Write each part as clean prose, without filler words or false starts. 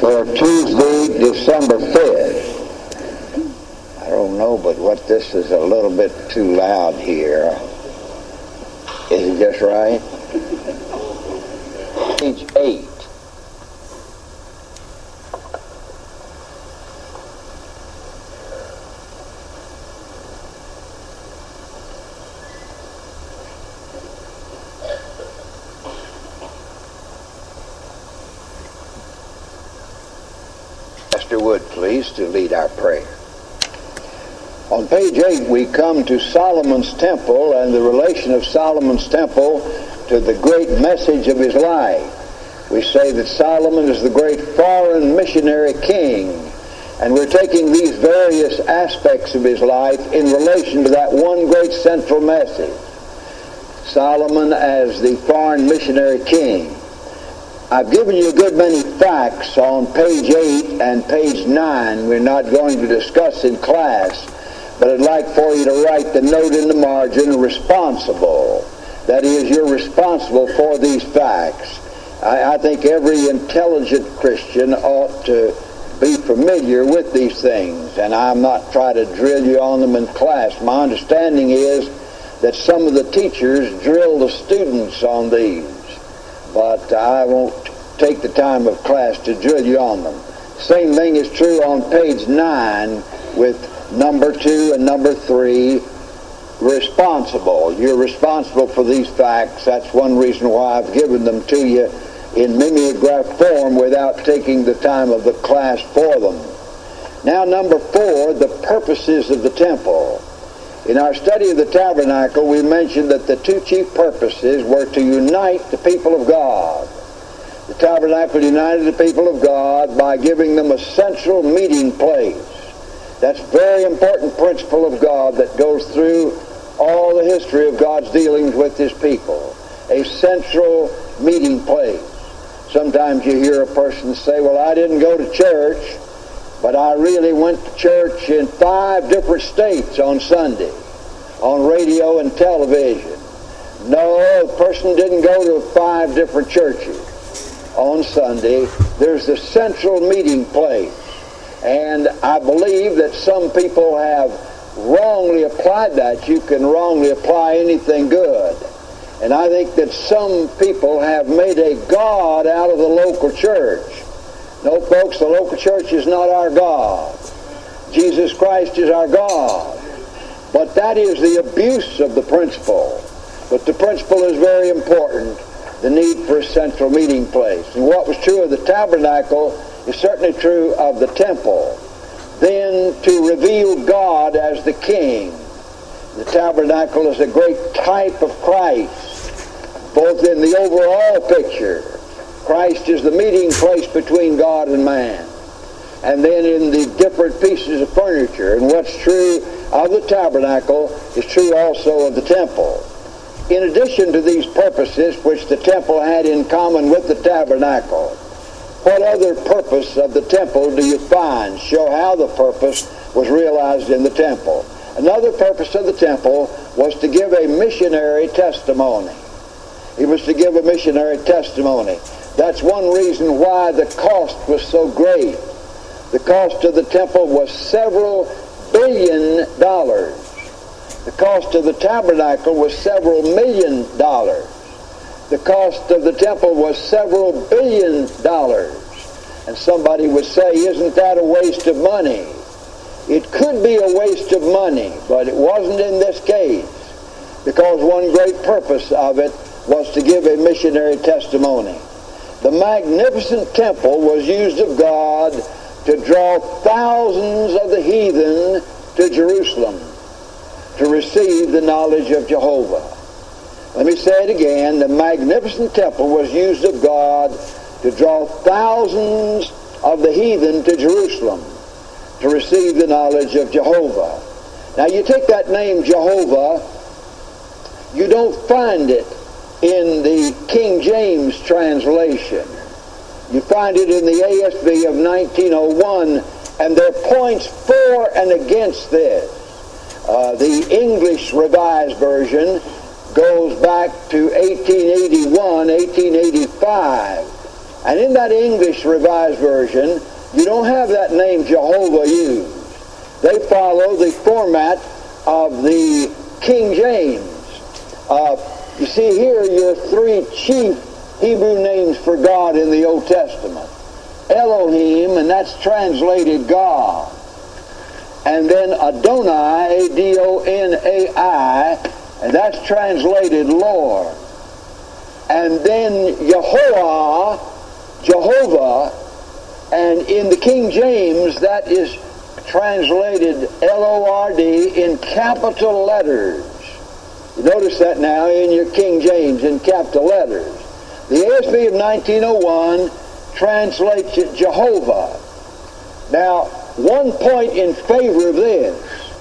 for Tuesday, December 5th. I don't know, but what this is a little bit too loud here. Is it just right? Page 8. Would please to lead our prayer. On page 8 we come to Solomon's temple and the relation of Solomon's temple to the great message of his life. We say that Solomon is the great foreign missionary king, and we're taking these various aspects of his life in relation to that one great central message. Solomon as the foreign missionary king. I've given you a good many facts on page 8 and page 9 we're not going to discuss in class, but I'd like for you to write the note in the margin, responsible. That is, you're responsible for these facts. I think every intelligent Christian ought to be familiar with these things, and I'm not trying to drill you on them in class. My understanding is that some of the teachers drill the students on these, but I won't take the time of class to drill you on them. Same thing is true on page 9 with number 2 and number 3, responsible. You're responsible for these facts. That's one reason why I've given them to you in mimeograph form without taking the time of the class for them. Now, number 4, the purposes of the temple. In our study of the tabernacle, we mentioned that the two chief purposes were to unite the people of God. The tabernacle united the people of God by giving them a central meeting place. That's a very important principle of God that goes through all the history of God's dealings with his people. A central meeting place. Sometimes you hear a person say, well, I didn't go to church, but I really went to church in 5 different states on Sunday, on radio and television. No, the person didn't go to 5 different churches on Sunday. There's a central meeting place. And I believe that some people have wrongly applied that. You can wrongly apply anything good. And I think that some people have made a god out of the local church. No, folks, the local church is not our God. Jesus Christ is our God. But that is the abuse of the principle. But the principle is very important, the need for a central meeting place. And what was true of the tabernacle is certainly true of the temple. Then to reveal God as the king. The tabernacle is a great type of Christ, both in the overall picture. Christ is the meeting place between God and man. And then in the different pieces of furniture. And what's true of the tabernacle is true also of the temple. In addition to these purposes which the temple had in common with the tabernacle, what other purpose of the temple do you find? Show how the purpose was realized in the temple. Another purpose of the temple was to give a missionary testimony. It was to give a missionary testimony. That's one reason why the cost was so great. The cost of the temple was several $billion. The cost of the tabernacle was several $1 million. The cost of the temple was several $1 billion. And somebody would say, isn't that a waste of money? It could be a waste of money, but it wasn't in this case, because one great purpose of it was to give a missionary testimony. The magnificent temple was used of God to draw thousands of the heathen to Jerusalem to receive the knowledge of Jehovah. Let me say it again. The magnificent temple was used of God to draw thousands of the heathen to Jerusalem to receive the knowledge of Jehovah. Now you take that name Jehovah, you don't find it in the King James translation. You find it in the ASV of 1901, and there are points for and against this. The English Revised Version goes back to 1881, 1885, And in that English Revised Version, you don't have that name Jehovah used. They follow the format of the King James. You see here your three chief Hebrew names for God in the Old Testament. Elohim, and that's translated God. And then Adonai, A-D-O-N-A-I, and that's translated Lord. And then Yehovah, Jehovah, and in the King James that is translated L-O-R-D in capital letters. You notice that now in your King James in capital letters. The ASB of 1901 translates it Jehovah. Now, one point in favor of this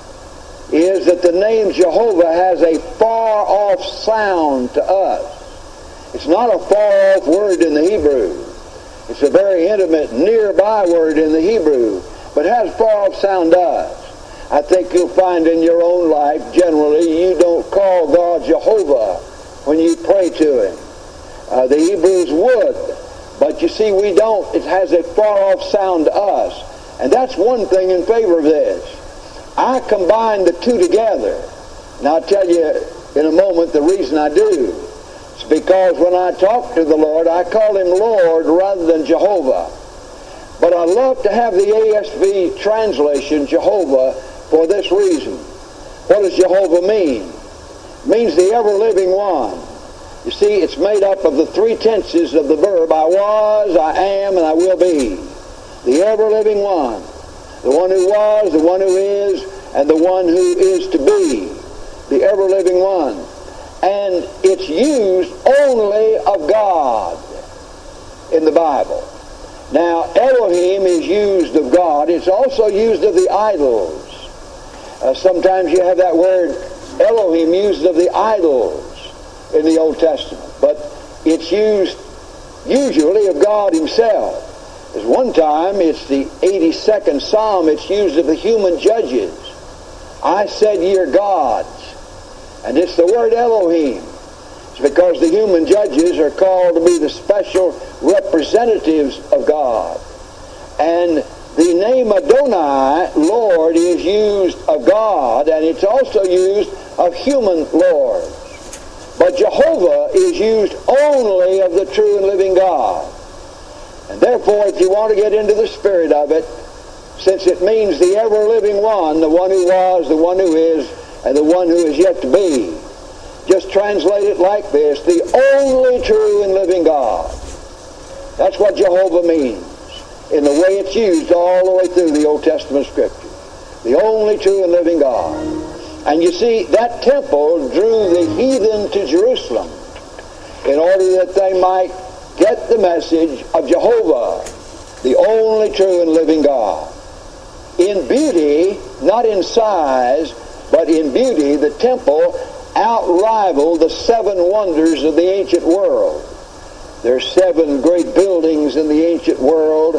is that the name Jehovah has a far-off sound to us. It's not a far-off word in the Hebrew. It's a very intimate, nearby word in the Hebrew, but it has far-off sound to us. I think you'll find in your own life, generally, you don't call God Jehovah when you pray to Him. The Hebrews would, but you see, we don't. It has a far-off sound to us. And that's one thing in favor of this. I combine the two together. And I'll tell you in a moment the reason I do. It's because when I talk to the Lord, I call Him Lord rather than Jehovah. But I love to have the ASV translation, Jehovah, for this reason. What does Jehovah mean? It means the ever-living one. You see, it's made up of the three tenses of the verb, I was, I am, and I will be. The ever-living one. The one who was, the one who is, and the one who is to be. The ever-living one. And it's used only of God in the Bible. Now, Elohim is used of God. It's also used of the idols. Sometimes you have that word Elohim used of the idols in the Old Testament. But it's used usually of God Himself. There's one time, it's the 82nd Psalm, it's used of the human judges. I said, ye are gods. And it's the word Elohim. It's because the human judges are called to be the special representatives of God. And the name Adonai, Lord, is used of God, and it's also used of human lords. But Jehovah is used only of the true and living God. And therefore, if you want to get into the spirit of it, since it means the ever-living one, the one who was, the one who is, and the one who is yet to be, just translate it like this: the only true and living God. That's what Jehovah means in the way it's used all the way through the Old Testament Scripture. The only true and living God. And you see, that temple drew the heathen to Jerusalem in order that they might get the message of Jehovah, the only true and living God. In beauty, not in size, but in beauty, the temple outrivaled the seven wonders of the ancient world. There's 7 great buildings in the ancient world.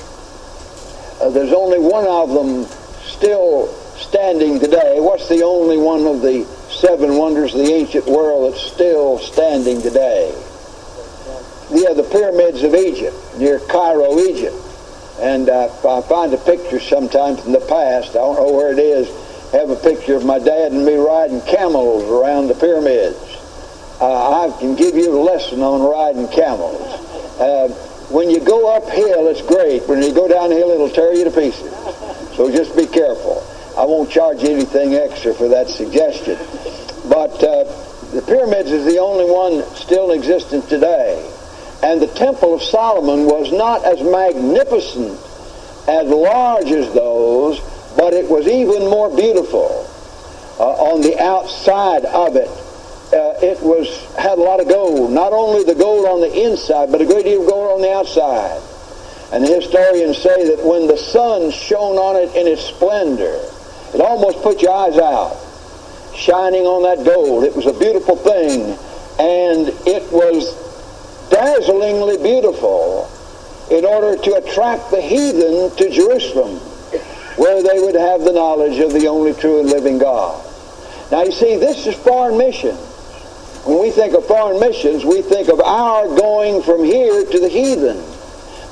There's only one of them still standing today. What's the only one of the 7 wonders of the ancient world that's still standing today? Yeah, the pyramids of Egypt, near Cairo, Egypt. And if I find a picture sometime from the past, I don't know where it is, have a picture of my dad and me riding camels around the pyramids. I can give you a lesson on riding camels. When you go uphill, it's great. When you go downhill, it'll tear you to pieces. So just be careful. I won't charge you anything extra for that suggestion. But the pyramids is the only one still in existence today. And the Temple of Solomon was not as magnificent, as large as those, but it was even more beautiful on the outside of it. It had a lot of gold. Not only the gold on the inside, but a great deal of gold on the outside. And the historians say that when the sun shone on it in its splendor, it almost put your eyes out, shining on that gold. It was a beautiful thing, and it was dazzlingly beautiful in order to attract the heathen to Jerusalem, where they would have the knowledge of the only true and living God. Now you see, this is foreign missions. When we think of foreign missions, we think of our going from here to the heathen.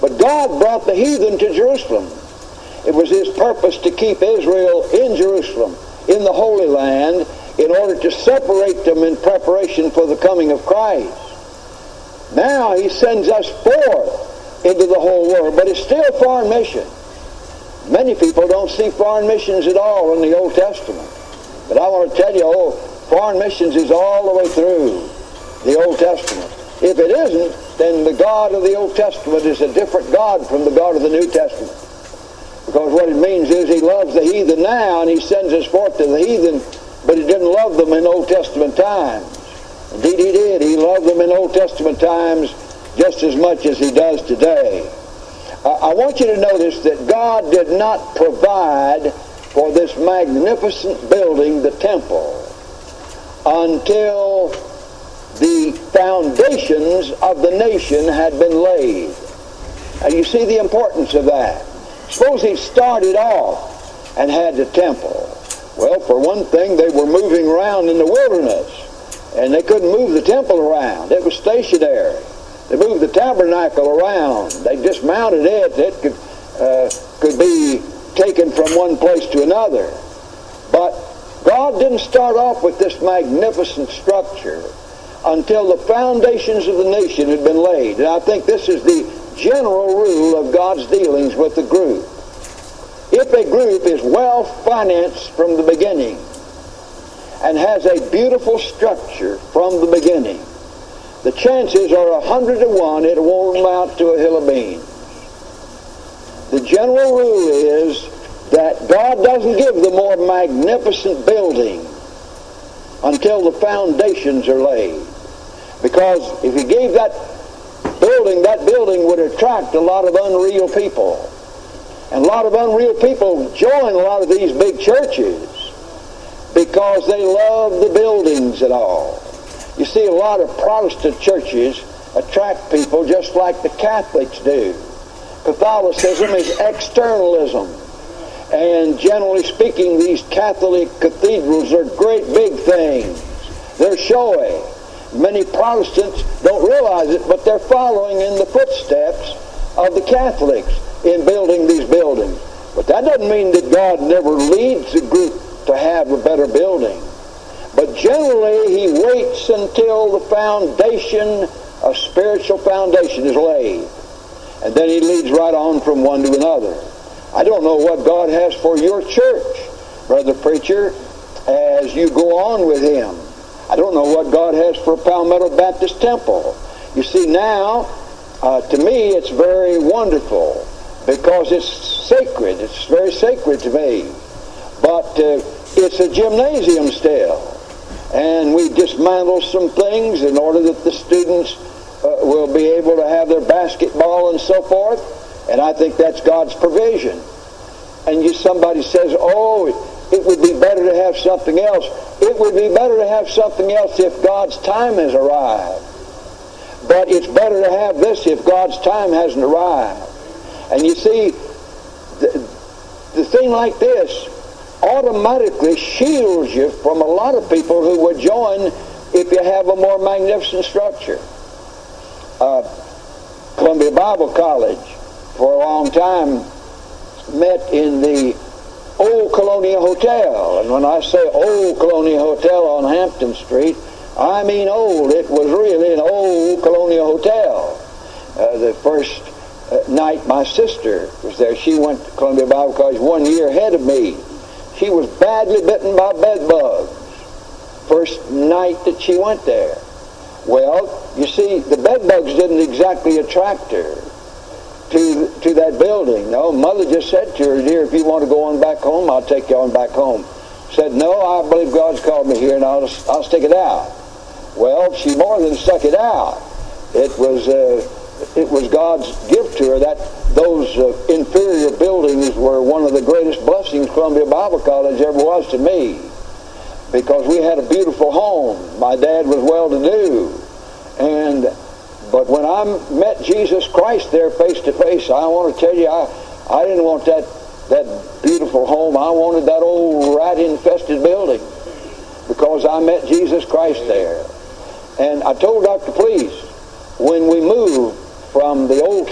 But God brought the heathen to Jerusalem. It was his purpose to keep Israel in Jerusalem, in the Holy Land, in order to separate them in preparation for the coming of Christ. Now he sends us forth into the whole world, but it's still foreign mission. Many people don't see foreign missions at all in the Old Testament. But I want to tell you, foreign missions is all the way through the Old Testament. If it isn't, then the God of the Old Testament is a different God from the God of the New Testament. Because what it means is he loves the heathen now, and he sends us forth to the heathen, but he didn't love them in Old Testament times. Indeed he did. He loved them in Old Testament times just as much as he does today. I want you to notice that God did not provide for this magnificent building, the temple, until the foundations of the nation had been laid. Now you see the importance of that. Suppose he started off and had the temple. Well, for one thing, they were moving around in the wilderness, and they couldn't move the temple around. It was stationary. They moved the tabernacle around. They dismounted it. It could be taken from one place to another. But God didn't start off with this magnificent structure until the foundations of the nation had been laid. And I think this is the general rule of God's dealings with the group. If a group is well financed from the beginning and has a beautiful structure from the beginning, the chances are 100 to 1 it won't amount to a hill of beans. The general rule is that God doesn't give the more magnificent building until the foundations are laid. Because if he gave that building would attract a lot of unreal people. And a lot of unreal people join a lot of these big churches because they love the buildings and all. You see, a lot of Protestant churches attract people just like the Catholics do. Catholicism is externalism. And generally speaking, these Catholic cathedrals are great big things. They're showy. Many Protestants don't realize it, but they're following in the footsteps of the Catholics in building these buildings. But that doesn't mean that God never leads a group to have a better building. But generally, he waits until the foundation, a spiritual foundation, is laid. And then he leads right on from one to another. I don't know what God has for your church, brother preacher, as you go on with him. I don't know what God has for Palmetto Baptist Temple. You see, now, to me, it's very wonderful because it's sacred. It's very sacred to me. But it's a gymnasium still. And we dismantle some things in order that the students will be able to have their basketball and so forth. And I think that's God's provision. And somebody says, oh, it would be better to have something else. It would be better to have something else if God's time has arrived. But it's better to have this if God's time hasn't arrived. And you see, the thing like this automatically shields you from a lot of people who would join if you have a more magnificent structure. Columbia Bible College, for a long time, met in the Old Colonial Hotel. And when I say Old Colonial Hotel on Hampton Street, I mean old. It was really an old Colonial Hotel. The first night my sister was there, she went to Columbia Bible College 1 year ahead of me. She was badly bitten by bed bugs first night that she went there. Well, you see, the bed bugs didn't exactly attract her to that building. No, Mother just said to her, dear, if you want to go on back home, I'll take you on back home. Said, no, I believe God's called me here and I'll stick it out. Well, she more than stuck it out. It was God's gift to her that those inferior buildings were one of the greatest blessings Columbia Bible College ever was to me, because we had a beautiful home. My dad was well-to-do, but when I met Jesus Christ there face to face, I want to tell you, I didn't want that beautiful home. I wanted that old rat-infested building, because I met Jesus Christ there. And I told Dr. Please, when we moved from the old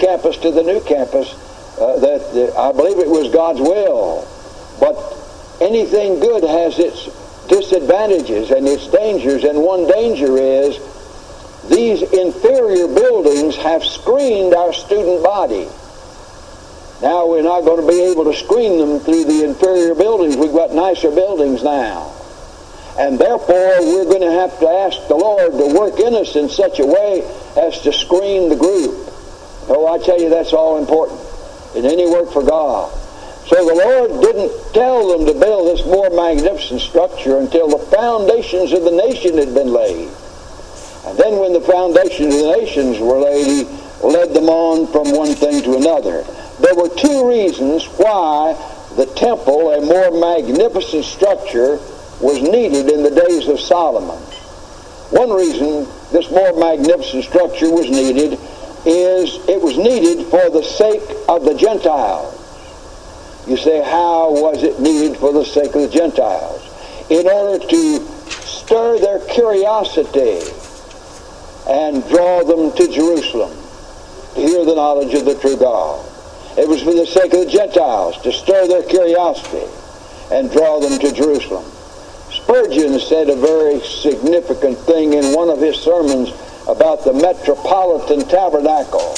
campus to the new campus, I believe it was God's will. But anything good has its disadvantages and its dangers, and one danger is these inferior buildings have screened our student body. Now we're not going to be able to screen them through the inferior buildings. We've got nicer buildings now. And therefore we're going to have to ask the Lord to work in us in such a way as to screen the group. Oh, I tell you, that's all important in any work for God. So the Lord didn't tell them to build this more magnificent structure until the foundations of the nation had been laid. And then when the foundations of the nations were laid, He led them on from one thing to another. There were two reasons why the temple, a more magnificent structure, was needed in the days of Solomon. One reason this more magnificent structure was needed is it was needed for the sake of the Gentiles. You say, how was it needed for the sake of the Gentiles? In order to stir their curiosity and draw them to Jerusalem to hear the knowledge of the true God. It was for the sake of the Gentiles, to stir their curiosity and draw them to Jerusalem. Spurgeon said a very significant thing in one of his sermons about the Metropolitan Tabernacle.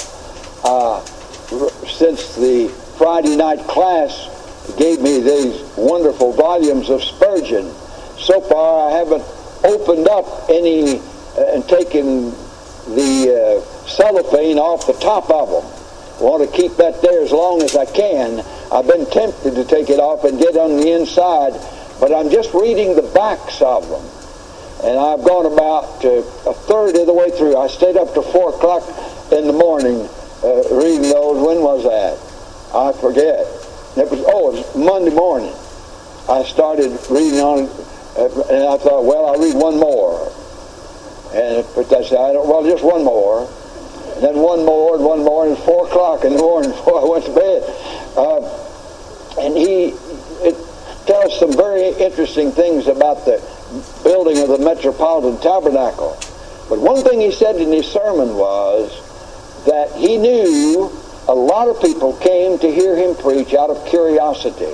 Since the Friday night class gave me these wonderful volumes of Spurgeon, so far I haven't opened up any and taken the cellophane off the top of them. I want to keep that there as long as I can. I've been tempted to take it off and get on the inside, but I'm just reading the backs of them. And I've gone about a third of the way through. I stayed up to 4 o'clock in the morning reading those. When was that? I forget. It was Monday morning. I started reading on it, and I thought, well, I'll read one more. But I said, well, just one more. And then one more, and it's 4 o'clock in the morning before I went to bed. And it tells some very interesting things about the building of the Metropolitan Tabernacle. But one thing he said in his sermon was that he knew a lot of people came to hear him preach out of curiosity.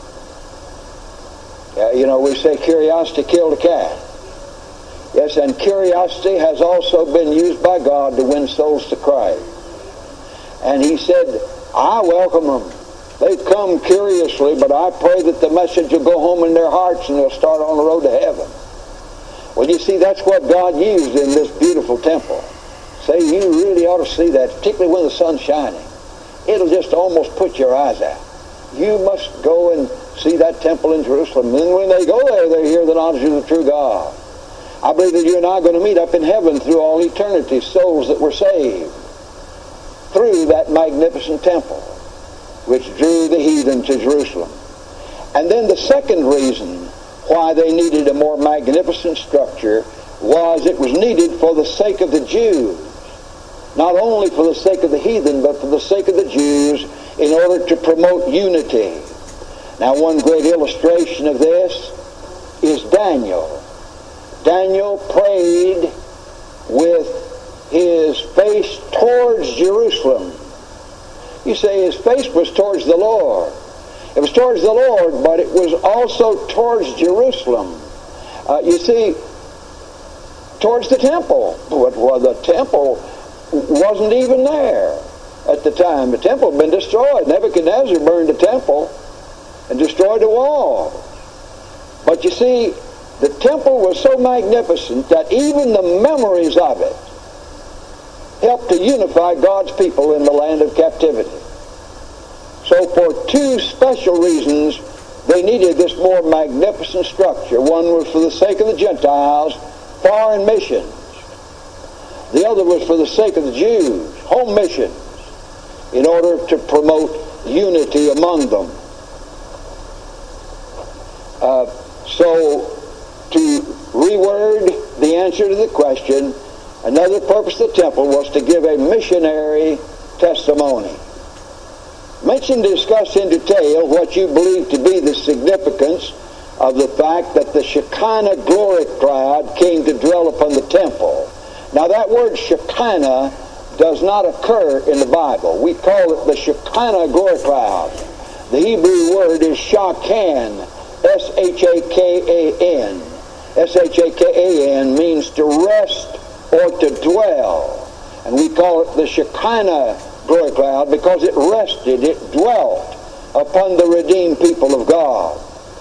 We say curiosity killed a cat. Yes, and curiosity has also been used by God to win souls to Christ. And he said, I welcome them. They've come curiously, but I pray that the message will go home in their hearts and they'll start on the road to heaven. Well, you see, that's what God used in this beautiful temple. Say, you really ought to see that, particularly when the sun's shining. It'll just almost put your eyes out. You must go and see that temple in Jerusalem. And then when they go there, they hear the knowledge of the true God. I believe that you and I are going to meet up in heaven through all eternity, souls that were saved through that magnificent temple, which drew the heathen to Jerusalem. And then the second reason why they needed a more magnificent structure was it was needed for the sake of the Jews. Not only for the sake of the heathen, but for the sake of the Jews in order to promote unity. Now, one great illustration of this is Daniel. Daniel prayed with his face towards Jerusalem. You say his face was towards the Lord. It was towards the Lord, but it was also towards Jerusalem. You see, towards the temple. Well, the temple wasn't even there at the time. The temple had been destroyed. Nebuchadnezzar burned the temple and destroyed the wall. But you see, the temple was so magnificent that even the memories of it helped to unify God's people in the land of captivity. So for two special reasons, they needed this more magnificent structure. One was for the sake of the Gentiles, foreign missions. The other was for the sake of the Jews, home missions, in order to promote unity among them. So, to reword the answer to the question, another purpose of the temple was to give a missionary testimony. Mention to discuss in detail what you believe to be the significance of the fact that the Shekinah glory cloud came to dwell upon the temple. Now that word Shekinah does not occur in the Bible. We call it the Shekinah glory cloud. The Hebrew word is shakan, S-H-A-K-A-N. S-H-A-K-A-N means to rest or to dwell. And we call it the Shekinah glory cloud because it rested, it dwelt upon the redeemed people of God.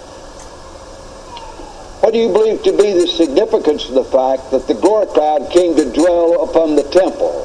What do you believe to be the significance of the fact that the glory cloud came to dwell upon the temple?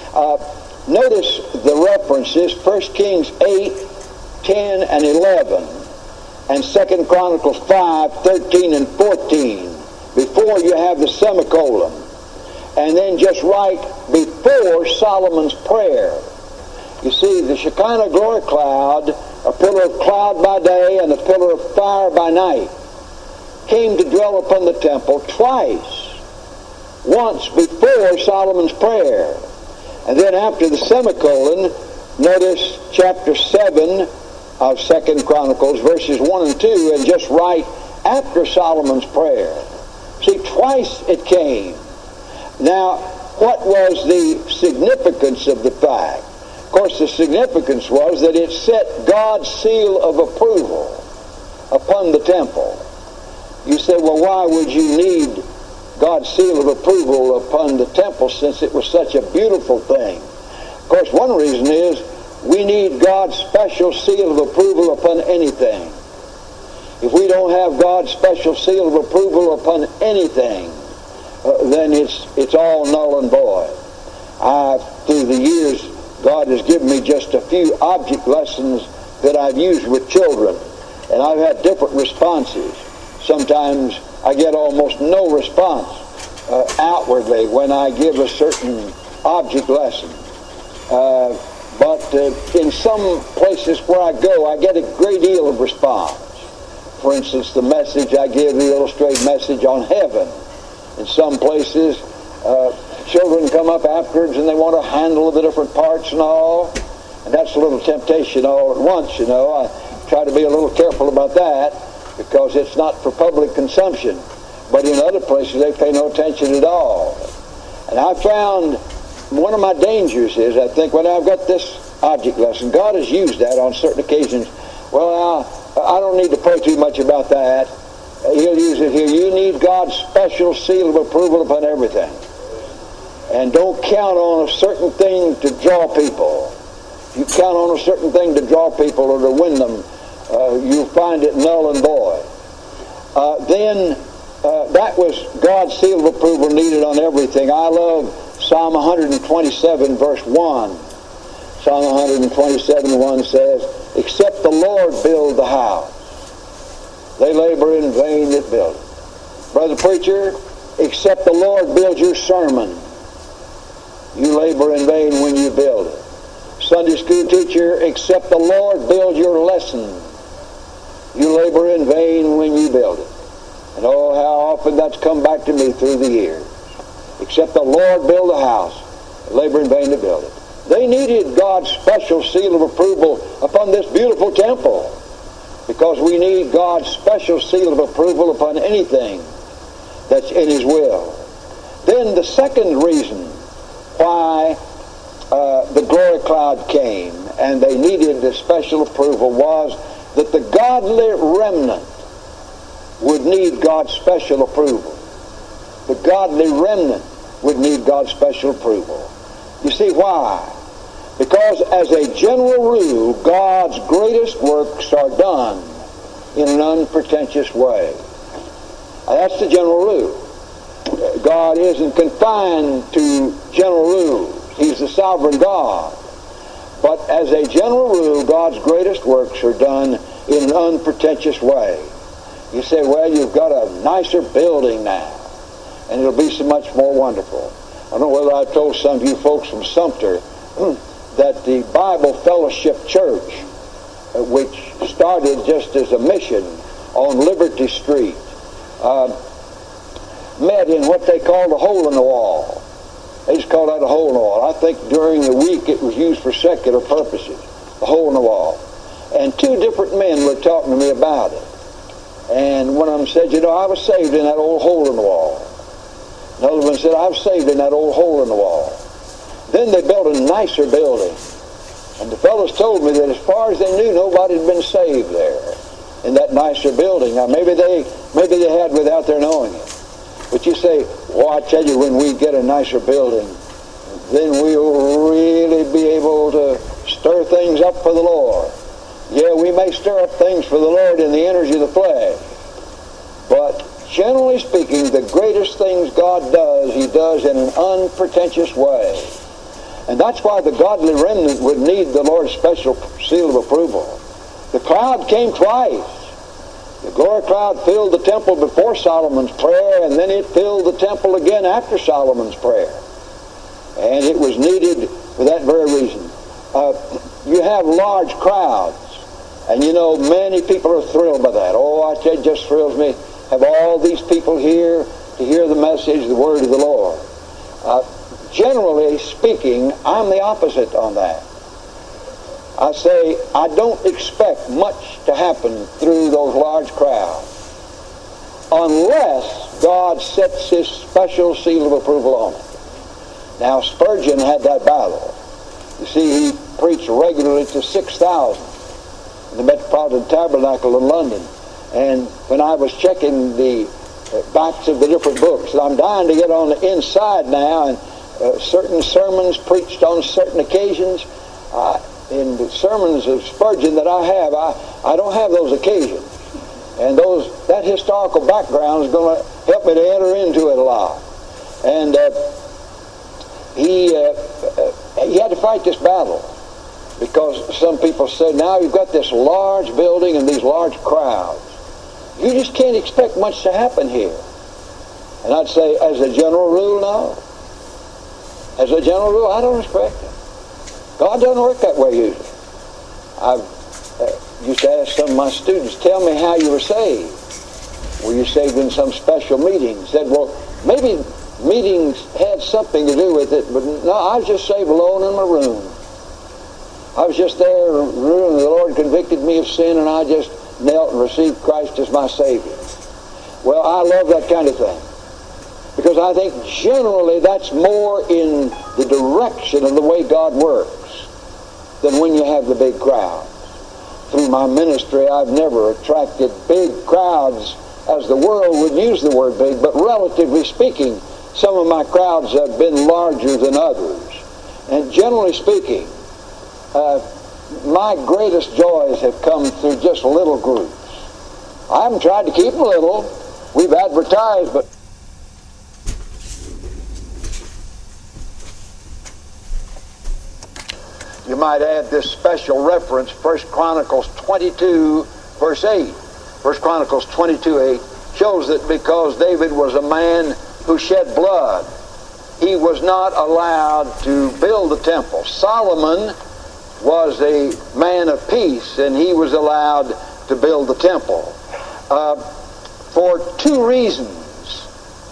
Notice the references, 1 Kings 8, 10, and 11, and 2 Chronicles 5, 13, and 14, before you have the semicolon. And then just right before Solomon's prayer. You see, the Shekinah glory cloud, a pillar of cloud by day and a pillar of fire by night, came to dwell upon the temple twice. Once before Solomon's prayer. And then after the semicolon, notice chapter 7 of 2 Chronicles, verses 1 and 2, and just right after Solomon's prayer. See, twice it came. Now, what was the significance of the fact? Of course, the significance was that it set God's seal of approval upon the temple. You say, well, why would you need God's seal of approval upon the temple since it was such a beautiful thing? Of course, one reason is we need God's special seal of approval upon anything. If we don't have God's special seal of approval upon anything, then it's all null and void. Through the years, God has given me just a few object lessons that I've used with children, and I've had different responses. Sometimes I get almost no response outwardly when I give a certain object lesson. But in some places where I go, I get a great deal of response. For instance, the message I give, the illustrated message on heaven. In some places, children come up afterwards and they want to handle the different parts and all. And that's a little temptation all at once, you know. I try to be a little careful about that because it's not for public consumption. But in other places, they pay no attention at all. And I found one of my dangers is, I think, when I've got this object lesson, God has used that on certain occasions. Well, I don't need to pray too much about that. He'll use it here. You need God's special seal of approval upon everything. And don't count on a certain thing to draw people. If you count on a certain thing to draw people or to win them, you'll find it null and void. Then that was God's seal of approval needed on everything. I love Psalm 127, verse 1. Psalm 127, 1 says, "Except the Lord build the house, they labor in vain that build it." Brother preacher, except the Lord build your sermon, you labor in vain when you build it. Sunday school teacher, except the Lord build your lesson, you labor in vain when you build it. And oh, how often that's come back to me through the years. Except the Lord build a house, labor in vain to build it. They needed God's special seal of approval upon this beautiful temple, because we need God's special seal of approval upon anything that's in His will. Then the second reason why the glory cloud came and they needed the special approval was that the godly remnant would need God's special approval. The godly remnant would need God's special approval. You see why? Because as a general rule, God's greatest works are done in an unpretentious way. That's the general rule. God isn't confined to general rules. He's the sovereign God. But as a general rule, God's greatest works are done in an unpretentious way. You say, well, you've got a nicer building now, and it'll be so much more wonderful. I don't know whether I've told some of you folks from Sumter that the Bible Fellowship Church, which started just as a mission on Liberty Street, met in what they called a hole in the wall. They just called that a hole in the wall. I think during the week it was used for secular purposes, the hole in the wall. And two different men were talking to me about it. And one of them said, you know, I was saved in that old hole in the wall. Another one said, I was saved in that old hole in the wall. Then they built a nicer building. And the fellows told me that as far as they knew, nobody had been saved there in that nicer building. Now, maybe they had without their knowing it. But you say, well, I tell you, when we get a nicer building, then we'll really be able to stir things up for the Lord. Yeah, we may stir up things for the Lord in the energy of the flesh. But generally speaking, the greatest things God does, He does in an unpretentious way. And that's why the godly remnant would need the Lord's special seal of approval. The cloud came twice. The glory cloud filled the temple before Solomon's prayer, and then it filled the temple again after Solomon's prayer. And it was needed for that very reason. You have large crowds, and you know many people are thrilled by that. Oh, I tell you, it just thrills me. Have all these people here to hear the message, the word of the Lord. Generally speaking, I'm the opposite on that. I say I don't expect much to happen through those large crowds unless God sets His special seal of approval on it. Now, Spurgeon had that battle. You see, he preached regularly to 6,000 in the Metropolitan Tabernacle in London. And when I was checking the backs of the different books, and I'm dying to get on the inside now, and certain sermons preached on certain occasions, in the sermons of Spurgeon that I have, I don't have those occasions. And that historical background is going to help me to enter into it a lot. And he had to fight this battle because some people said, now you've got this large building and these large crowds. You just can't expect much to happen here. And I'd say, as a general rule, no. As a general rule, I don't expect it. God doesn't work that way usually. I used to ask some of my students, tell me how you were saved. Were you saved in some special meeting? Said, well, maybe meetings had something to do with it, but no, I was just saved alone in my room. I was just there in the room, and the Lord convicted me of sin, and I just knelt and received Christ as my Savior. Well, I love that kind of thing, because I think generally that's more in the direction of the way God works than when you have the big crowds. Through my ministry, I've never attracted big crowds as the world would use the word big, but relatively speaking, some of my crowds have been larger than others. And generally speaking, my greatest joys have come through just little groups. I haven't tried to keep them little. We've advertised, but you might add this special reference, 1 Chronicles 22, verse 8. 1 Chronicles 22, 8 shows that because David was a man who shed blood, he was not allowed to build the temple. Solomon was a man of peace, and he was allowed to build the temple. For two reasons,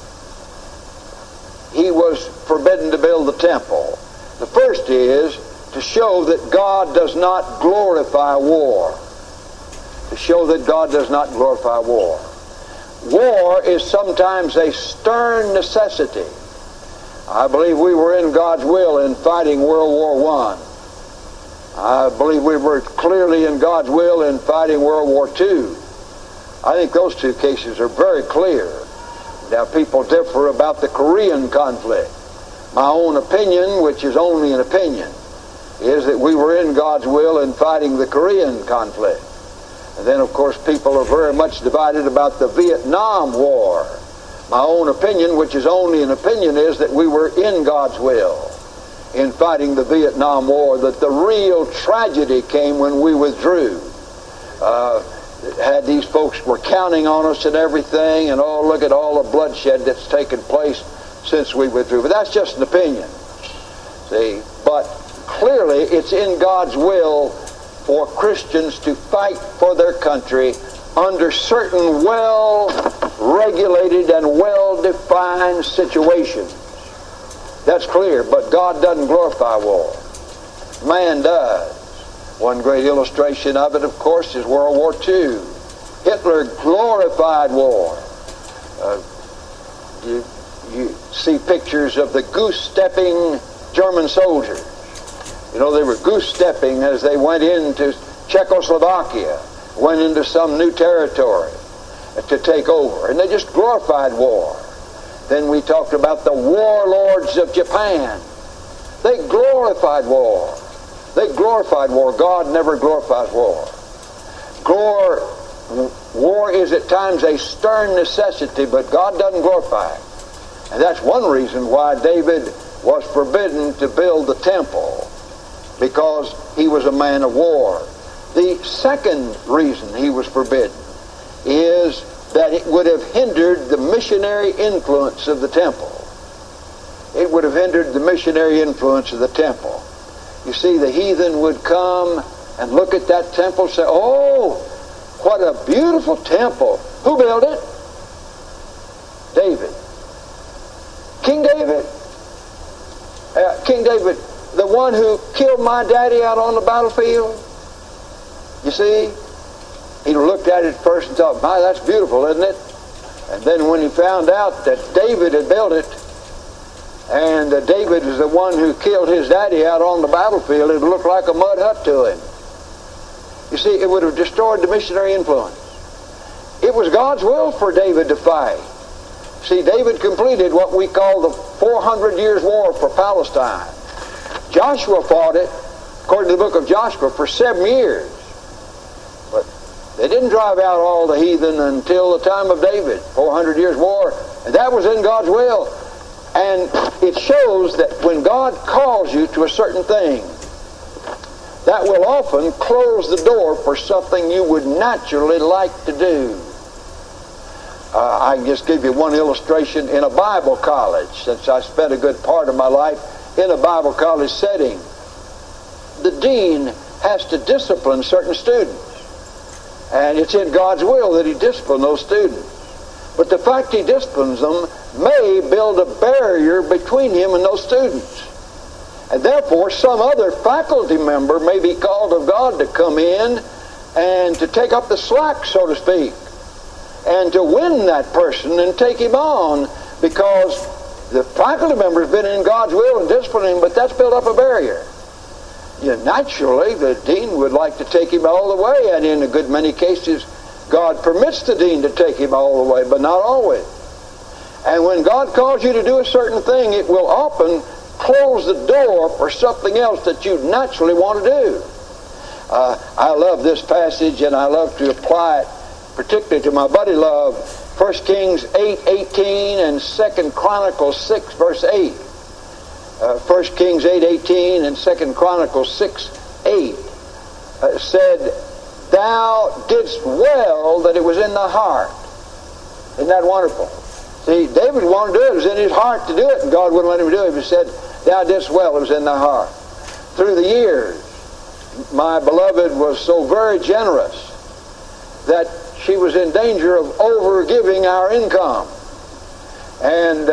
he was forbidden to build the temple. The first is to show that God does not glorify war. To show that God does not glorify war. War is sometimes a stern necessity. I believe we were in God's will in fighting World War I. I believe we were clearly in God's will in fighting World War II. I think those two cases are very clear. Now, people differ about the Korean conflict. My own opinion, which is only an opinion, is that we were in God's will in fighting the Korean conflict. And then, of course, people are very much divided about the Vietnam War. My own opinion, which is only an opinion, is that we were in God's will in fighting the Vietnam War, that the real tragedy came when we withdrew. Had these folks were counting on us and everything, and oh, look at all the bloodshed that's taken place since we withdrew. But that's just an opinion. See, but clearly it's in God's will for Christians to fight for their country under certain well-regulated and well-defined situations. That's clear, but God doesn't glorify war. Man does. One great illustration of it, of course, is World War II. Hitler glorified war. You see pictures of the goose-stepping German soldiers. You know, they were goose-stepping as they went into Czechoslovakia, went into some new territory to take over. And they just glorified war. Then we talked about the warlords of Japan. They glorified war. They glorified war. God never glorifies war. War is at times a stern necessity, but God doesn't glorify it. And that's one reason why David was forbidden to build the temple, because he was a man of war. The second reason he was forbidden is that it would have hindered the missionary influence of the temple. It would have hindered the missionary influence of the temple. You see, the heathen would come and look at that temple and say, "Oh, what a beautiful temple." Who built it? David. King David. King David, the one who killed my daddy out on the battlefield. You see, he looked at it first and thought, "My, that's beautiful, isn't it?" And then when he found out that David had built it, and David was the one who killed his daddy out on the battlefield, it looked like a mud hut to him. You see, it would have destroyed the missionary influence. It was God's will for David to fight. See, David completed what we call the 400 years war for Palestine. Joshua fought it, according to the book of Joshua, for 7 years. But they didn't drive out all the heathen until the time of David, 400 years war. And that was in God's will. And it shows that when God calls you to a certain thing, that will often close the door for something you would naturally like to do. I can just give you one illustration. In a Bible college, since I spent a good part of my life in a Bible college setting, the dean has to discipline certain students. And it's in God's will that he discipline those students. But the fact he disciplines them may build a barrier between him and those students. And therefore, some other faculty member may be called of God to come in and to take up the slack, so to speak, and to win that person and take him on, because the faculty member has been in God's will and disciplining him, but that's built up a barrier. Naturally, the dean would like to take him all the way, and in a good many cases, God permits the dean to take him all the way, but not always. And when God calls you to do a certain thing, it will often close the door for something else that you naturally want to do. I love this passage, and I love to apply it particularly to my buddy love, 1 Kings 8:18 and 2 Chronicles 6, verse 8. 1 Kings 8:18 and 2 Chronicles 6:8 said, "Thou didst well that it was in thy heart." Isn't that wonderful? See, David wanted to do it. It was in his heart to do it, and God wouldn't let him do it. He said, "Thou didst well, it was in thy heart." Through the years, my beloved was so very generous that she was in danger of overgiving our income. And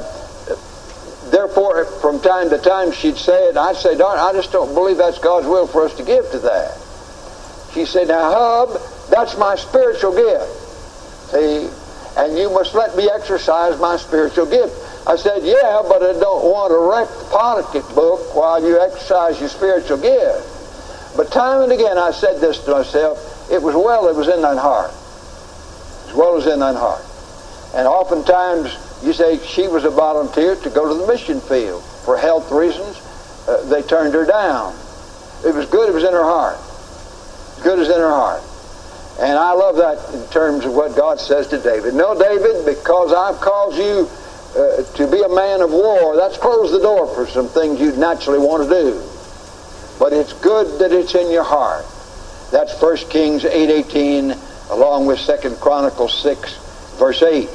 therefore, from time to time, she'd say it, and I'd say, "Darn, I just don't believe that's God's will for us to give to that." She said, "Now, Hub, that's my spiritual gift. See, and you must let me exercise my spiritual gift." I said, "Yeah, but I don't want to wreck the pocketbook while you exercise your spiritual gift." But time and again I said this to myself, it was in thine heart. As well as in thine heart. And oftentimes you say she was a volunteer to go to the mission field. For health reasons, they turned her down. It was good, it was in her heart. Good as in her heart. And I love that in terms of what God says to David. "No, David, because I've called you to be a man of war, that's closed the door for some things you'd naturally want to do. But it's good that it's in your heart." That's 1 Kings 8:18 along with 2 Chronicles 6, verse 8.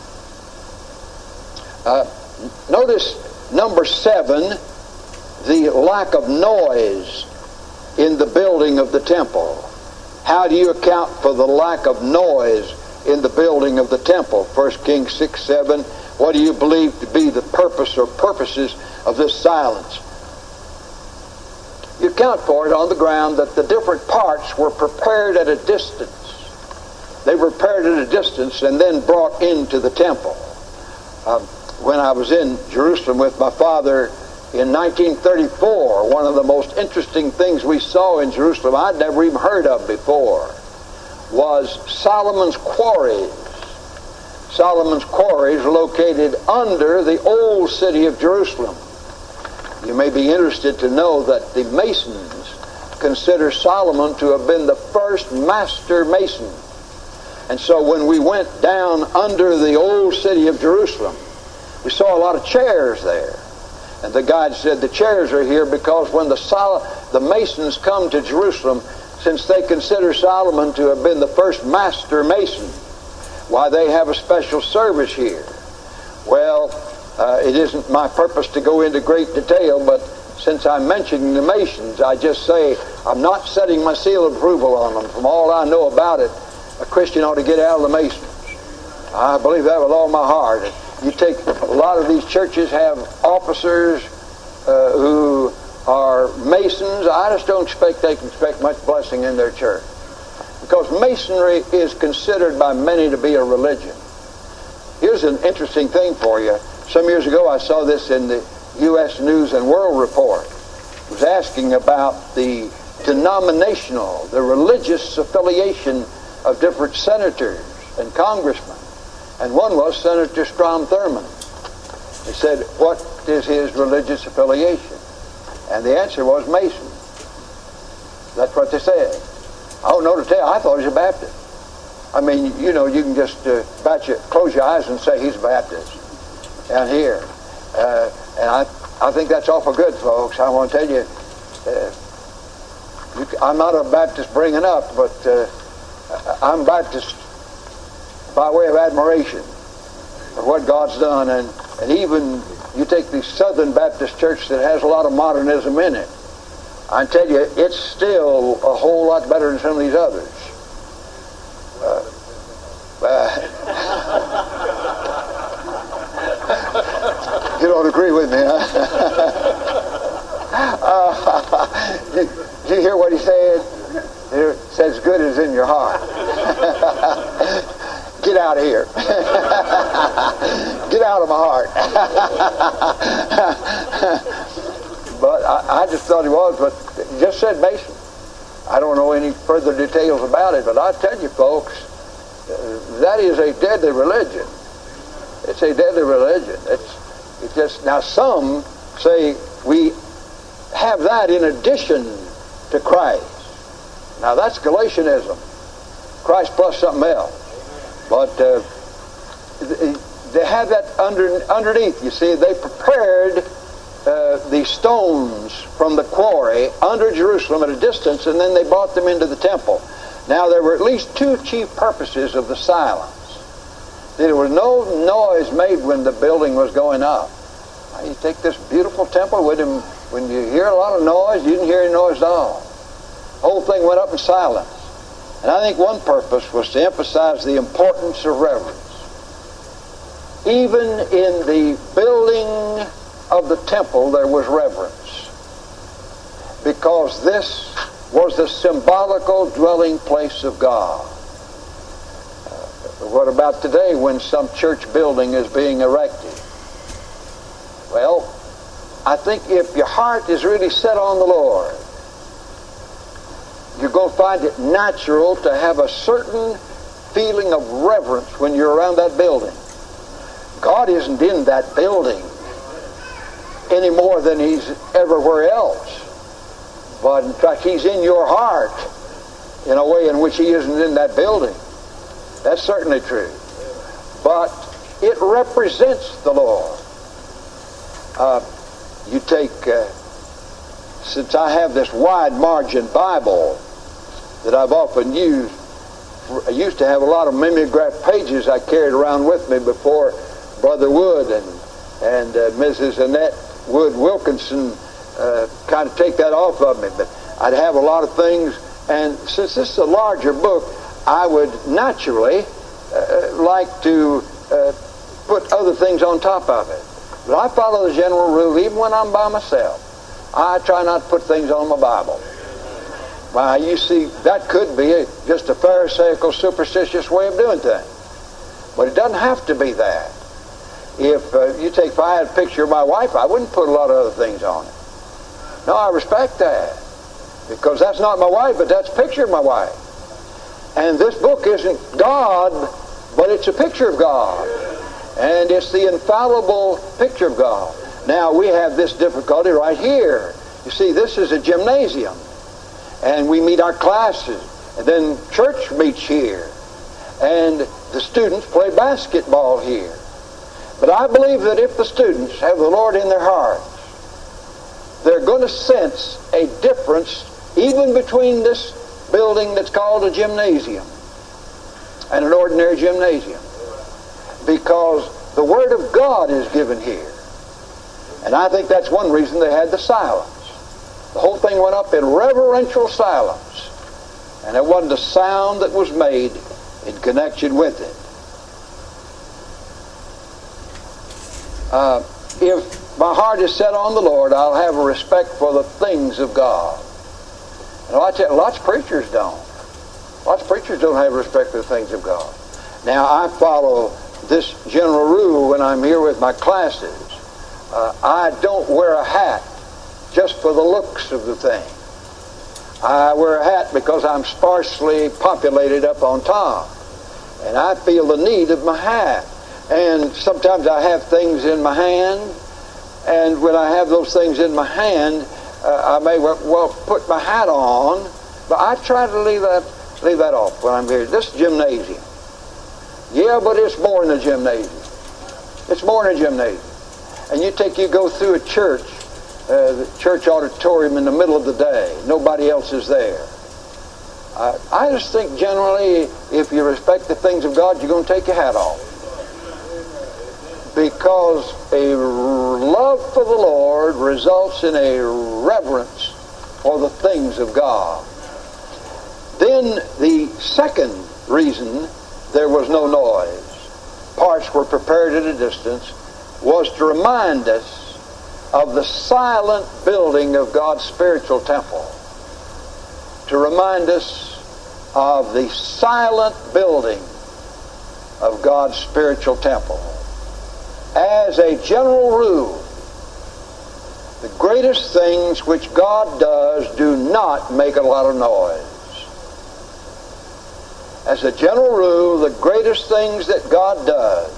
Notice number 7, the lack of noise in the building of the temple. How do you account for the lack of noise in the building of the temple? 1 Kings 6:7. What do you believe to be the purpose or purposes of this silence? You account for it on the ground that the different parts were prepared at a distance. They were prepared at a distance and then brought into the temple. When I was in Jerusalem with my father In 1934, one of the most interesting things we saw in Jerusalem I'd never even heard of before was Solomon's Quarries. Solomon's Quarries located under the old city of Jerusalem. You may be interested to know that the Masons consider Solomon to have been the first master mason. And so when we went down under the old city of Jerusalem, we saw a lot of chairs there. And the guide said the chairs are here because when the Masons come to Jerusalem, since they consider Solomon to have been the first master mason, why, they have a special service here. Well, it isn't my purpose to go into great detail, but since I'm mentioning the Masons, I just say I'm not setting my seal of approval on them. From all I know about it, a Christian ought to get out of the Masons. I believe that with all my heart. You take a lot of these churches have officers who are Masons. I just don't expect they can expect much blessing in their church, because Masonry is considered by many to be a religion. Here's an interesting thing for you. Some years ago I saw this in the U.S. News and World Report. It was asking about the denominational, the religious affiliation of different senators and congressmen. And one was Senator Strom Thurmond. He said, what is his religious affiliation? And the answer was Mason. That's what they said. I don't know to tell you, I thought he was a Baptist. I mean, you know, you can just close your eyes and say he's a Baptist down here. And I think that's awful good, folks. I want to tell you, I'm not a Baptist bringing up, but I'm Baptist by way of admiration for what God's done. And even you take the Southern Baptist Church that has a lot of modernism in it, I tell you, it's still a whole lot better than some of these others. You don't agree with me, huh? Did you hear what he said? It says good is in your heart. Get out of here. Get out of my heart. But I just thought he was, but he just said Mason. I don't know any further details about it, but I tell you, folks, that is a deadly religion. It's a deadly religion. It's just, now some say we have that in addition to Christ. Now that's Galatianism. Christ plus something else. But they have that underneath. You see, they prepared the stones from the quarry under Jerusalem at a distance, and then they brought them into the temple. Now there were at least two chief purposes of the silence. There was no noise made when the building was going up. Now, you take this beautiful temple with him, when you hear a lot of noise, you didn't hear any noise at all. The whole thing went up in silence. And I think one purpose was to emphasize the importance of reverence. Even in the building of the temple there was reverence, because this was the symbolical dwelling place of God. What about today when some church building is being erected? Well, I think if your heart is really set on the Lord, you're going to find it natural to have a certain feeling of reverence when you're around that building. God isn't in that building any more than he's everywhere else. But in fact, he's in your heart in a way in which he isn't in that building. That's certainly true. But it represents the Lord. You take, since I have this wide margin Bible that I've often used, I used to have a lot of mimeograph pages I carried around with me before Brother Wood and Mrs. Annette Wood Wilkinson kind of take that off of me. But I'd have a lot of things, and since this is a larger book, I would naturally like to put other things on top of it. But I follow the general rule, even when I'm by myself. I try not to put things on my Bible. Well, you see, that could be just a Pharisaical, superstitious way of doing things. But it doesn't have to be that. if if I had a picture of my wife, I wouldn't put a lot of other things on it. No, I respect that, because that's not my wife, but that's a picture of my wife. And this book isn't God, but it's a picture of God. And it's the infallible picture of God. Now, we have this difficulty right here. You see, this is a gymnasium. And we meet our classes. And then church meets here. And the students play basketball here. But I believe that if the students have the Lord in their hearts, they're going to sense a difference even between this building that's called a gymnasium and an ordinary gymnasium, because the Word of God is given here. And I think that's one reason they had the silence. The whole thing went up in reverential silence, and there wasn't a sound that was made in connection with it. If my heart is set on the Lord, I'll have a respect for the things of God. And lots of preachers don't. Lots of preachers don't have respect for the things of God. Now, I follow this general rule when I'm here with my classes. I don't wear a hat just for the looks of the thing. I wear a hat because I'm sparsely populated up on top. And I feel the need of my hat. And sometimes I have things in my hand, and when I have those things in my hand, I may well put my hat on, but I try to leave that off when I'm here. This gymnasium. Yeah, but it's more than a gymnasium. It's more than a gymnasium. And you go through a church, the church auditorium in the middle of the day. Nobody else is there. I just think generally, if you respect the things of God, you're going to take your hat off. Because a love for the Lord results in a reverence for the things of God. Then the second reason there was no noise, parts were prepared at a distance, was to remind us of the silent building of God's spiritual temple. To remind us of the silent building of God's spiritual temple. As a general rule, the greatest things which God does do not make a lot of noise. As a general rule, the greatest things that God does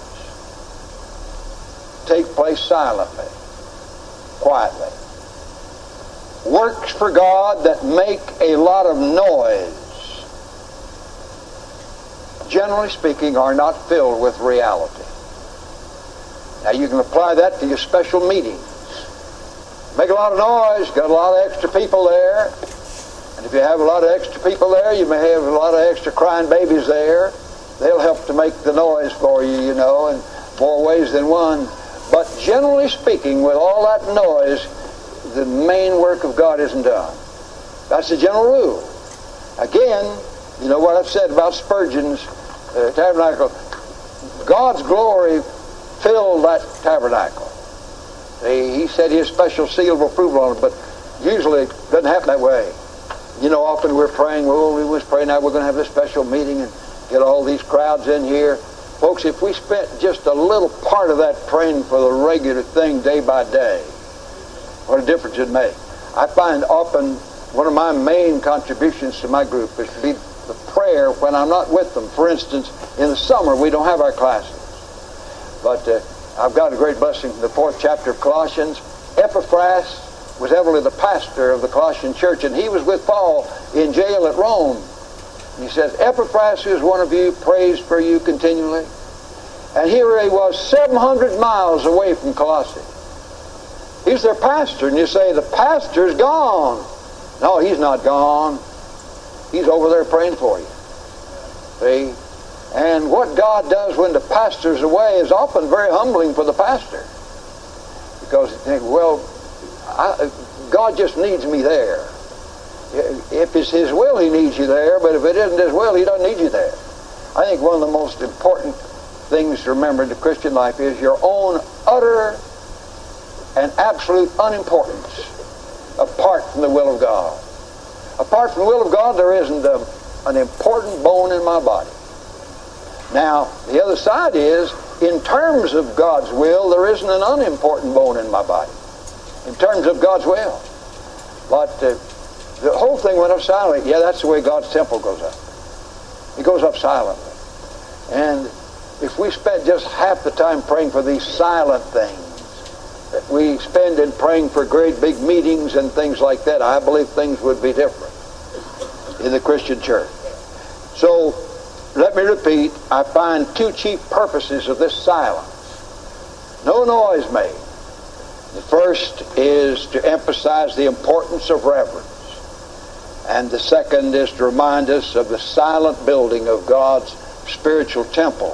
take place silently, quietly. Works for God that make a lot of noise, generally speaking, are not filled with reality. Now you can apply that to your special meetings. Make a lot of noise, got a lot of extra people there. And if you have a lot of extra people there, you may have a lot of extra crying babies there. They'll help to make the noise for you, you know, in more ways than one. But generally speaking, with all that noise, the main work of God isn't done. That's the general rule. Again, you know what I've said about Spurgeon's tabernacle. God's glory filled that tabernacle. He said his special seal of approval on it, but usually it doesn't happen that way. You know, often we're praying, well, we was praying now we're going to have this special meeting and get all these crowds in here. Folks, if we spent just a little part of that praying for the regular thing day by day, what a difference it'd make. I find often one of my main contributions to my group is to be the prayer when I'm not with them. For instance, in the summer we don't have our classes. But I've got a great blessing from the 4th chapter of Colossians. Epaphras was evidently the pastor of the Colossian church, and he was with Paul in jail at Rome. And he says, Epaphras, who is one of you, prays for you continually. And here he was 700 miles away from Colossae. He's their pastor, and you say, the pastor's gone. No, he's not gone. He's over there praying for you. See? And what God does when the pastor's away is often very humbling for the pastor. Because you think, well, God just needs me there. If it's His will, He needs you there, but if it isn't His will, He doesn't need you there. I think one of the most important things to remember in the Christian life is your own utter and absolute unimportance apart from the will of God. Apart from the will of God, there isn't an important bone in my body. Now, the other side is in terms of God's will, there isn't an unimportant bone in my body. In terms of God's will. But the whole thing went up silently. Yeah, that's the way God's temple goes up. It goes up silently. And if we spent just half the time praying for these silent things that we spend in praying for great big meetings and things like that, I believe things would be different in the Christian church. So, let me repeat, I find two chief purposes of this silence. No noise made. The first is to emphasize the importance of reverence. And the second is to remind us of the silent building of God's spiritual temple.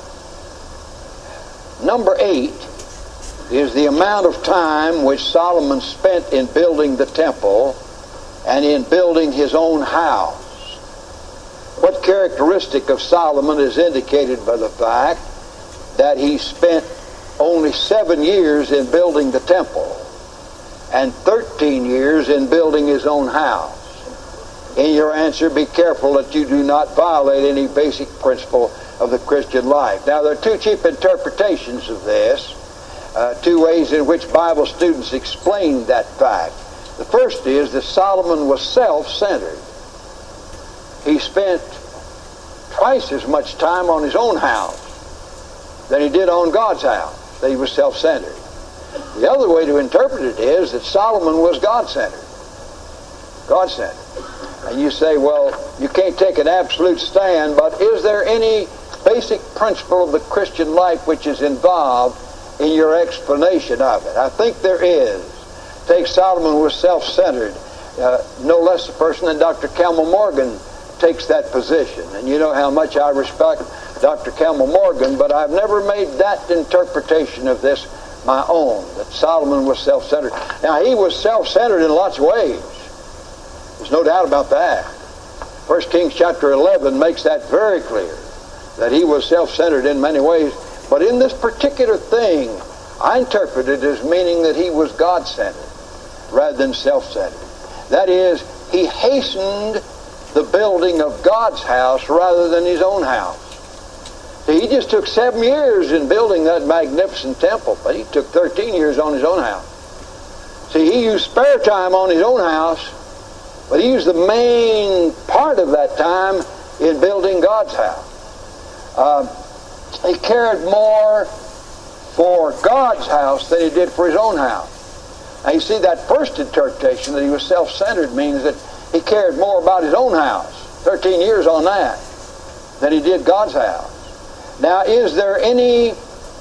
Number 8 is the amount of time which Solomon spent in building the temple and in building his own house. What characteristic of Solomon is indicated by the fact that he spent only 7 years in building the temple and 13 years in building his own house? In your answer, be careful that you do not violate any basic principle of the Christian life. Now, there are two chief interpretations of this, two ways in which Bible students explain that fact. The first is that Solomon was self-centered. He spent twice as much time on his own house than he did on God's house. That he was self-centered. The other way to interpret it is that Solomon was God-centered. God-centered. And you say, well, you can't take an absolute stand, but is there any basic principle of the Christian life which is involved in your explanation of it? I think there is. Take Solomon was self-centered. No less a person than Dr. Campbell Morgan takes that position. And you know how much I respect Dr. Campbell Morgan, but I've never made that interpretation of this my own, that Solomon was self-centered. Now, he was self-centered in lots of ways. There's no doubt about that. 1 Kings chapter 11 makes that very clear, that he was self-centered in many ways. But in this particular thing, I interpret it as meaning that he was God-centered rather than self-centered. That is, he hastened the building of God's house rather than his own house. See, he just took 7 years in building that magnificent temple, but he took 13 years on his own house. See, he used spare time on his own house, but he used the main part of that time in building God's house. He cared more for God's house than he did for his own house. Now you see, that first interpretation that he was self-centered means that he cared more about his own house, 13 years on that, than he did God's house. Now, is there any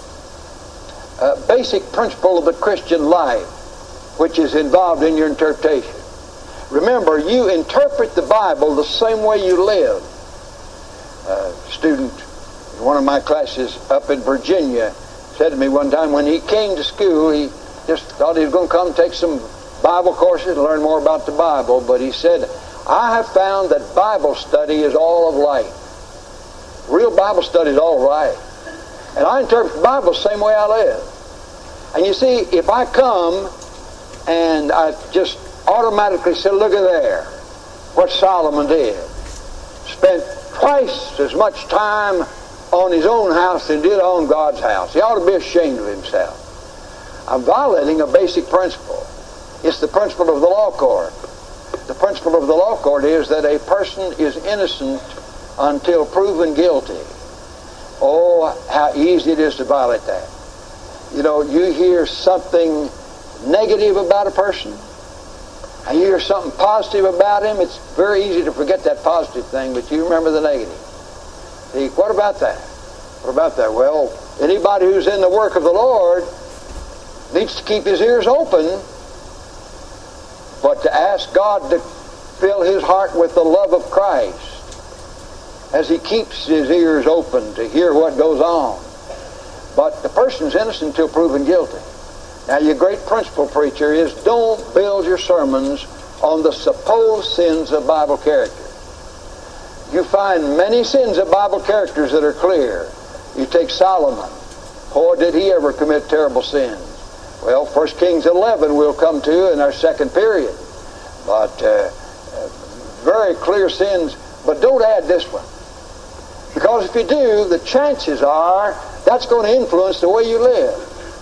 basic principle of the Christian life which is involved in your interpretation? Remember, you interpret the Bible the same way you live. A student in one of my classes up in Virginia said to me one time when he came to school, he just thought he was going to come take some Bible courses and learn more about the Bible, but he said, I have found that Bible study is all of life. Real Bible study is all right. And I interpret the Bible the same way I live. And you see, if I come and I just automatically say, look at there, what Solomon did. Spent twice as much time on his own house than he did on God's house. He ought to be ashamed of himself. I'm violating a basic principle. It's the principle of the law court. The principle of the law court is that a person is innocent until proven guilty. Oh, how easy it is to violate that. You know, you hear something negative about a person, and you hear something positive about him, it's very easy to forget that positive thing, but you remember the negative. See, what about that? What about that? Well, anybody who's in the work of the Lord needs to keep his ears open, but to ask God to fill his heart with the love of Christ as he keeps his ears open to hear what goes on. But the person's innocent until proven guilty. Now, your great principle, preacher, is don't build your sermons on the supposed sins of Bible characters. You find many sins of Bible characters that are clear. You take Solomon. Boy, did he ever commit terrible sins. Well, 1 Kings 11 we'll come to in our second period. But very clear sins. But don't add this one. Because if you do, the chances are that's going to influence the way you live.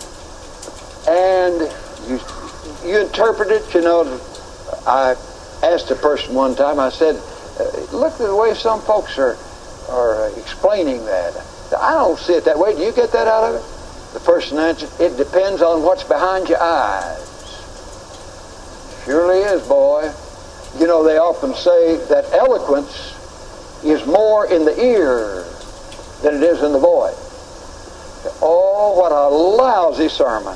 And you interpret it. You know, I asked a person one time, I said, look at the way some folks are explaining that. I don't see it that way. Do you get that out of it? The person answered, it depends on what's behind your eyes. Surely is, boy. You know, they often say that eloquence is more in the ear than it is in the voice. Oh, what a lousy sermon.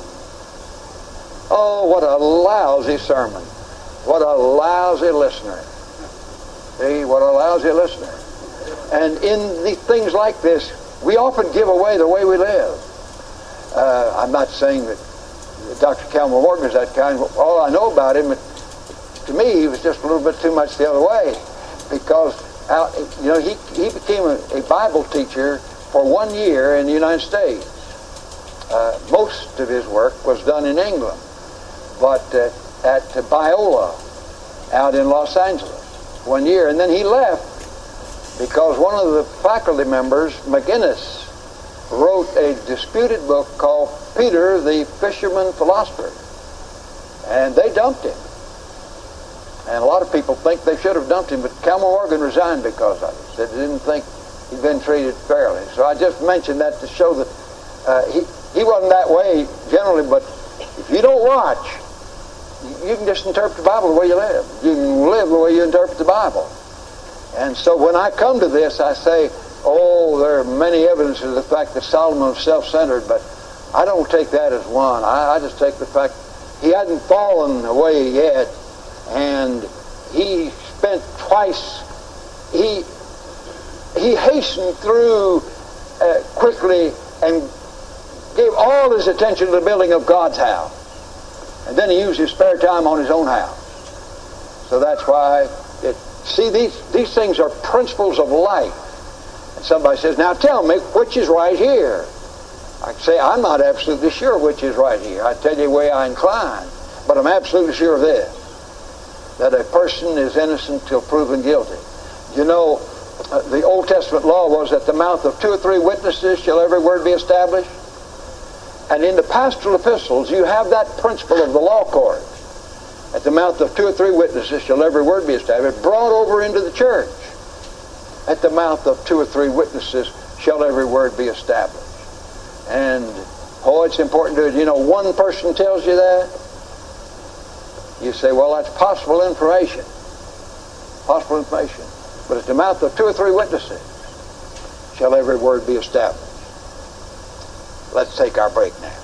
Oh, what a lousy sermon. What a lousy listener. See, what a lousy listener. And in the things like this, we often give away the way we live. I'm not saying that Dr. Calvin Morgan is that kind. All I know about him, to me, he was just a little bit too much the other way. Because, you know, he became a Bible teacher for 1 year in the United States. Most of his work was done in England. But at Biola, out in Los Angeles, 1 year. And then he left because one of the faculty members, McGinnis, wrote a disputed book called Peter the Fisherman Philosopher. And they dumped him. And a lot of people think they should have dumped him, but Calvin Morgan resigned because of it. Said he didn't think he'd been treated fairly. So I just mentioned that to show that he wasn't that way generally, but if you don't watch, you can just interpret the Bible the way you live. You can live the way you interpret the Bible. And so when I come to this, I say, oh, there are many evidences of the fact that Solomon was self-centered, but I don't take that as one. I just take the fact he hadn't fallen away yet, and he spent twice, he hastened through quickly and gave all his attention to the building of God's house. And then he used his spare time on his own house. So that's why, see, these things are principles of life. And somebody says, now tell me, which is right here? I say, I'm not absolutely sure which is right here. I tell you the way I incline. But I'm absolutely sure of this, that a person is innocent till proven guilty. You know, the Old Testament law was at the mouth of 2 or 3 witnesses shall every word be established. And in the pastoral epistles, you have that principle of the law court. At the mouth of 2 or 3 witnesses shall every word be established, brought over into the church. At the mouth of 2 or 3 witnesses shall every word be established. And, oh, it's important to, you know, one person tells you that, you say, well, that's possible information. Possible information. But at the mouth of 2 or 3 witnesses shall every word be established. Let's take our break now.